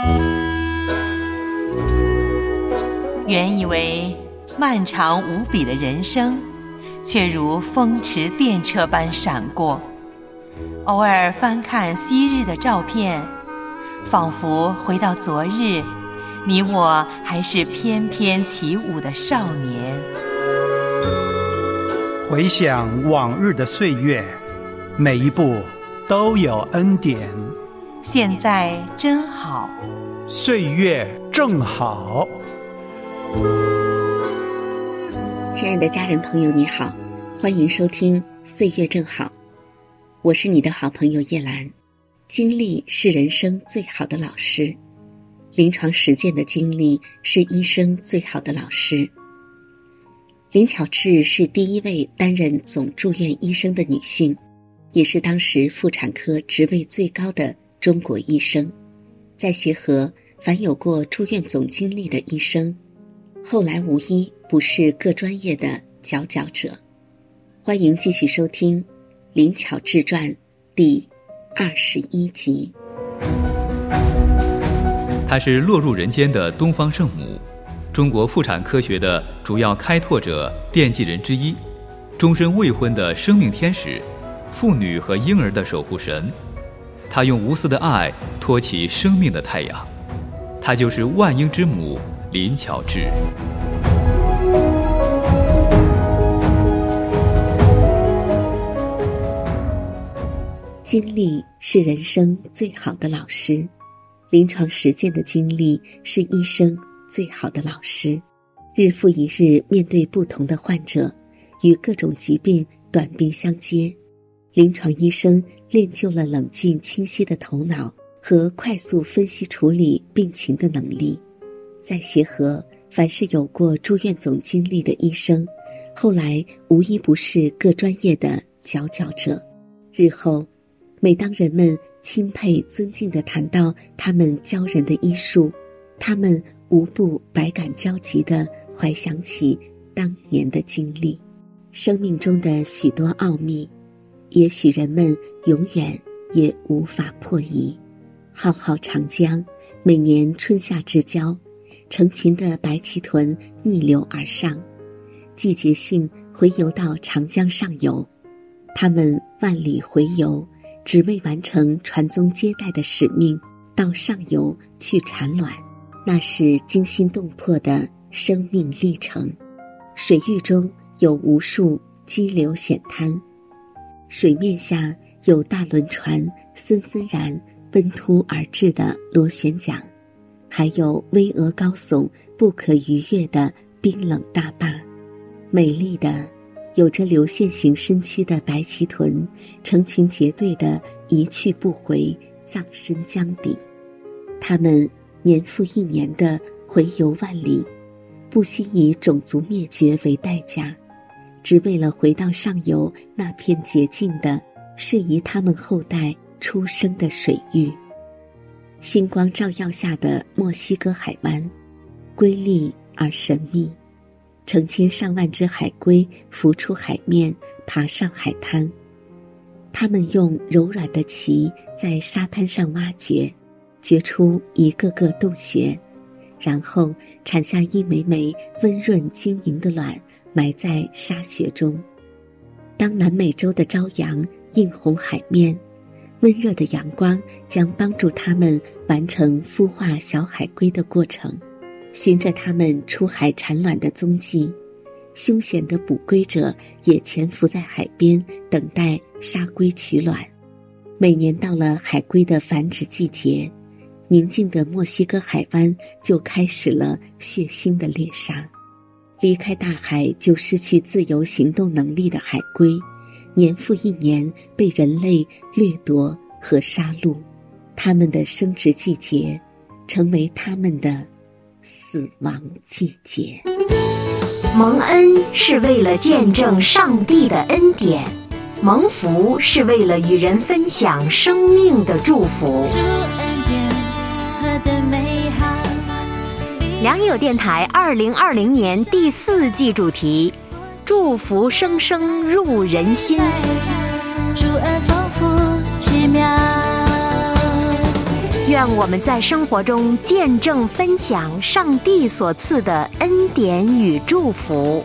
原以为漫长无比的人生，却如风驰电掣般闪过。偶尔翻看昔日的照片，仿佛回到昨日，你我还是翩翩起舞的少年。 回想往日的岁月，每一步都有恩典。 现在真好， 岁月正好。 亲爱的家人朋友你好，欢迎收听岁月正好，我是你的好朋友叶兰。经历是人生最好的老师，临床实践的经历是医生最好的老师。林巧稚是第一位担任总住院医生的女性，也是当时妇产科职位最高的中国医生。在协和，凡有过住院总经理的医生，后来无一不是各专业的佼佼者。欢迎继续收听林巧稚传第21集。 她是落入人间的东方圣母，中国妇产科学的主要开拓者、奠基人之一，终身未婚的生命天使，妇女和婴儿的守护神。她用无私的爱托起生命的太阳，她就是万婴之母林巧稚。 经历是人生最好的老师，临床实践的经历是医生最好的老师。日复一日面对不同的患者，与各种疾病短兵相接，临床医生练就了冷静清晰的头脑和快速分析处理病情的能力。在协和，凡是有过住院总经理的医生，后来无一不是各专业的佼佼者。日后每当人们钦佩尊敬地谈到他们教人的医术，他们无不百感交集地怀想起当年的经历。生命中的许多奥秘，也许人们永远也无法破译。浩浩长江，每年春夏之交，成群的白鳍豚逆流而上，季节性回游到长江上游。他们万里回游，只为完成传宗接代的使命，到上游去产卵，那是惊心动魄的生命历程。水域中有无数激流险滩，水面下有大轮船森森然奔突而至的螺旋桨，还有巍峨高耸不可逾越的冰冷大坝。美丽的有着流线型身躯的白鳍豚，成群结队的一去不回，葬身江底。它们年复一年的回游万里，不惜以种族灭绝为代价，只为了回到上游那片洁净的适宜他们后代出生的水域。星光照耀下的墨西哥海湾，瑰丽而神秘，成千上万只海龟浮出海面，爬上海滩。它们用柔软的鳍在沙滩上挖掘，掘出一个个洞穴，然后产下一枚枚温润晶莹的卵，埋在沙穴中。当南美洲的朝阳映红海面，温热的阳光将帮助它们完成孵化小海龟的过程。循着它们出海产卵的踪迹，凶险的捕龟者也潜伏在海边，等待杀龟取卵。每年到了海龟的繁殖季节，宁静的墨西哥海湾就开始了血腥的猎杀。离开大海就失去自由行动能力的海龟，年复一年被人类掠夺和杀戮，它们的生殖季节成为它们的死亡季节。 蒙恩是为了见证上帝的恩典，蒙福是为了与人分享生命的祝福。良友电台2020年第4季主题：祝福生生入人心。 主恩丰富奇妙， 愿我们在生活中见证分享上帝所赐的恩典与祝福。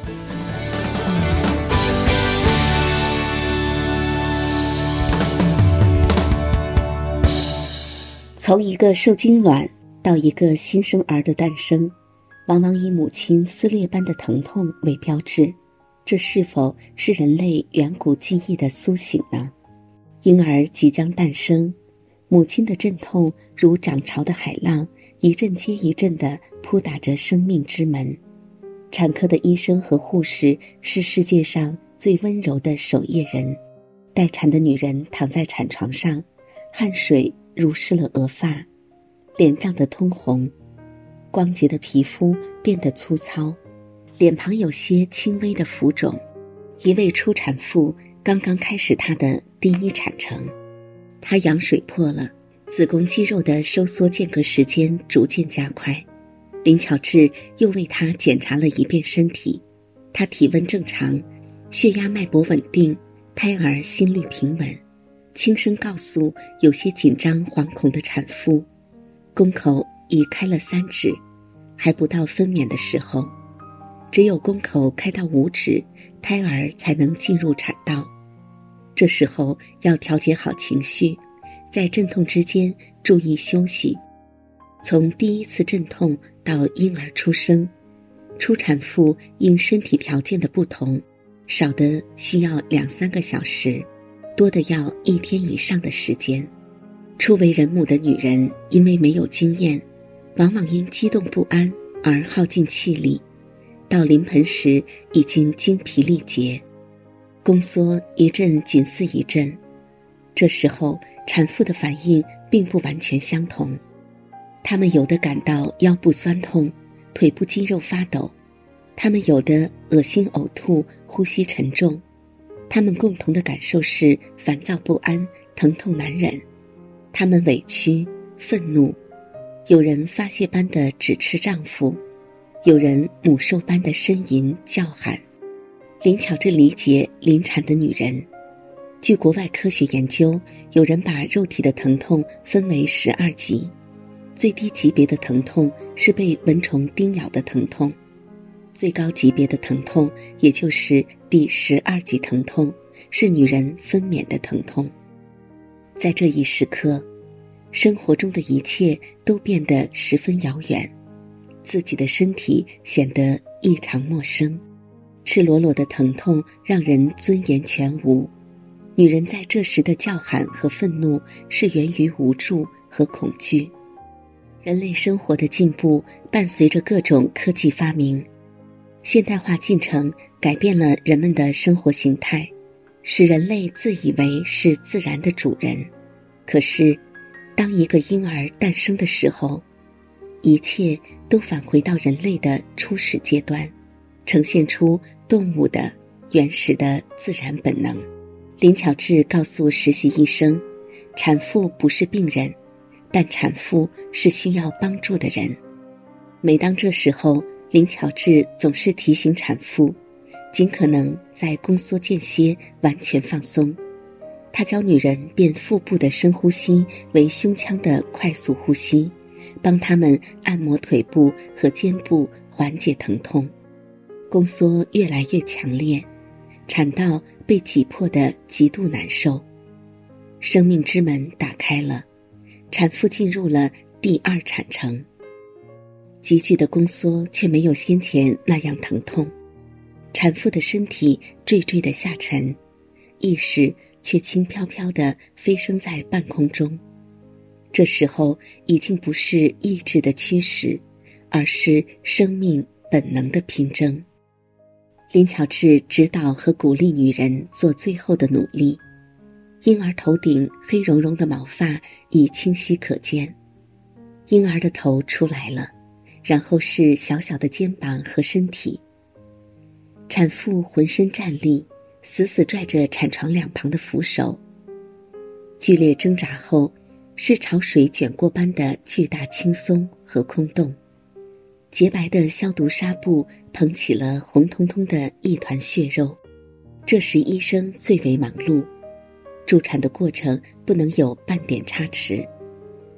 从一个受精卵到一个新生儿的诞生，往往以母亲撕裂般的疼痛为标志，这是否是人类远古记忆的苏醒呢？婴儿即将诞生，母亲的阵痛如涨潮的海浪，一阵接一阵地扑打着生命之门。产科的医生和护士是世界上最温柔的守夜人。待产的女人躺在产床上，汗水濡湿了额发，脸涨得通红，光洁的皮肤变得粗糙，脸庞有些轻微的浮肿。一位初产妇刚刚开始她的第一产程，她羊水破了，子宫肌肉的收缩间隔时间逐渐加快。林巧稚又为她检查了一遍身体，她体温正常，血压脉搏稳定，胎儿心率平稳，轻声告诉有些紧张惶恐的产妇，宫口已开了3指，还不到分娩的时候，只有宫口开到5指，胎儿才能进入产道。这时候要调节好情绪，在阵痛之间注意休息。从第一次阵痛到婴儿出生，初产妇因身体条件的不同，少的需要2-3个小时，多的要1天以上的时间。初为人母的女人因为没有经验，往往因激动不安而耗尽气力，到临盆时已经精疲力竭，宫缩一阵紧似一阵。这时候产妇的反应并不完全相同，她们有的感到腰部酸痛，腿部肌肉发抖，她们有的恶心呕吐，呼吸沉重。她们共同的感受是烦躁不安，疼痛难忍。她们委屈、愤怒，有人发泄般的指斥丈夫，有人母兽般的呻吟叫喊。林巧稚理解临产的女人。据国外科学研究，有人把肉体的疼痛分为12级，最低级别的疼痛是被蚊虫叮咬的疼痛，最高级别的疼痛，也就是第12级疼痛，是女人分娩的疼痛。在这一时刻，生活中的一切都变得十分遥远，自己的身体显得异常陌生，赤裸裸的疼痛让人尊严全无。女人在这时的叫喊和愤怒是源于无助和恐惧。人类生活的进步伴随着各种科技发明，现代化进程改变了人们的生活形态，使人类自以为是自然的主人。可是当一个婴儿诞生的时候，一切都返回到人类的初始阶段，呈现出动物的原始的自然本能。林巧稚告诉实习医生，产妇不是病人，但产妇是需要帮助的人。每当这时候，林巧稚总是提醒产妇尽可能在宫缩间歇完全放松。她教女人变腹部的深呼吸为胸腔的快速呼吸，帮她们按摩腿部和肩部缓解疼痛。宫缩越来越强烈，产道被挤破得极度难受，生命之门打开了，产妇进入了第2产程。急剧的宫缩却没有先前那样疼痛，产妇的身体坠坠地下沉，意识却轻飘飘地飞升在半空中。这时候已经不是意志的驱使，而是生命本能的拼争。林巧稚指导和鼓励女人做最后的努力。婴儿头顶黑茸茸的毛发已清晰可见，婴儿的头出来了，然后是小小的肩膀和身体。产妇浑身站立，死死拽着产床两旁的扶手，剧烈挣扎后是潮水卷过般的巨大轻松和空洞。洁白的消毒纱布捧起了红彤彤的一团血肉。这时医生最为忙碌，助产的过程不能有半点差池。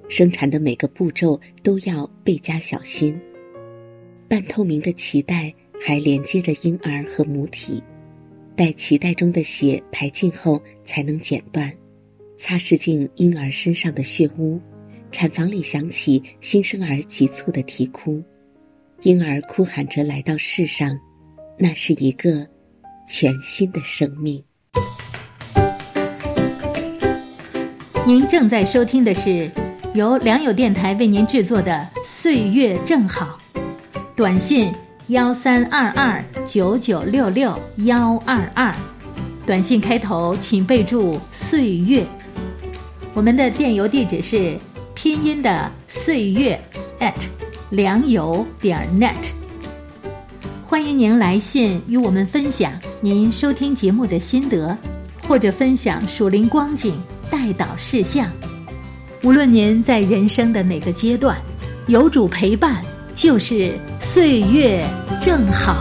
生产的每个步骤都要倍加小心。半透明的脐带还连接着婴儿和母体，待脐带中的血排尽后才能剪断，擦拭净婴儿身上的血污。产房里响起新生儿急促的啼哭，婴儿哭喊着来到世上，那是一个全新的生命。 您正在收听的是由良友电台为您制作的《岁月正好》，短信132299662122，短信开头请备注岁月。我们的电邮地址是拼音的岁月良友.net。欢迎您来信与我们分享您收听节目的心得，或者分享属灵光景、代祷事项。无论您在人生的哪个阶段，有主陪伴，就是岁月正好。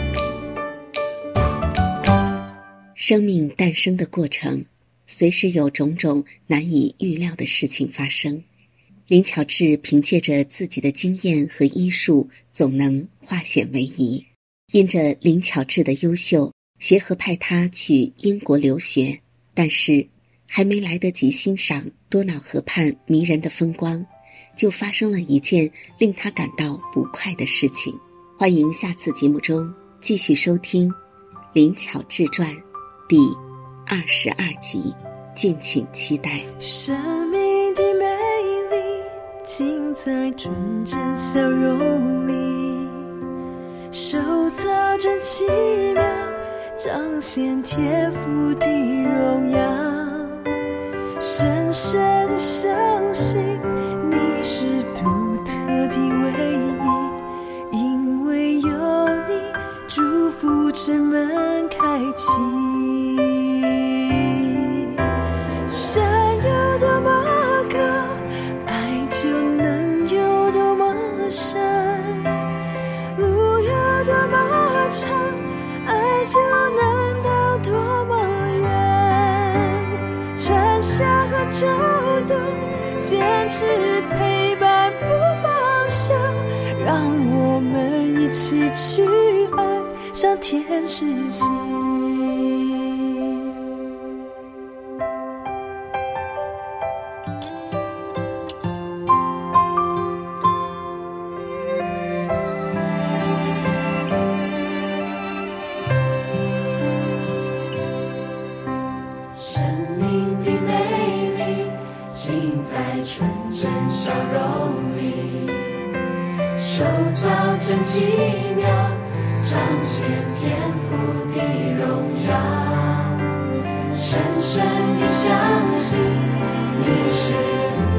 生命诞生的过程，随时有种种难以预料的事情发生。林巧稚凭借着自己的经验和医术，总能化险为夷。因着林巧稚的优秀，协和派她去英国留学，但是还没来得及欣赏多瑙河畔迷人的风光，就发生了一件令她感到不快的事情。欢迎下次节目中继续收听《林巧稚传》第22集，敬请期待。 生命的美丽尽在纯真笑容里，手造真奇妙，彰显天赋的荣耀。深深地相信你是独特的唯一，因为有你，祝福之门开启。山有多么高，爱就能有多么深，路有多么长，爱就能到多么远。春夏和秋冬，坚持陪伴不放手，让我们一起去爱，向天实行。 纯真笑容里，手造真奇妙，彰显天赋的荣耀。深深地相信你是独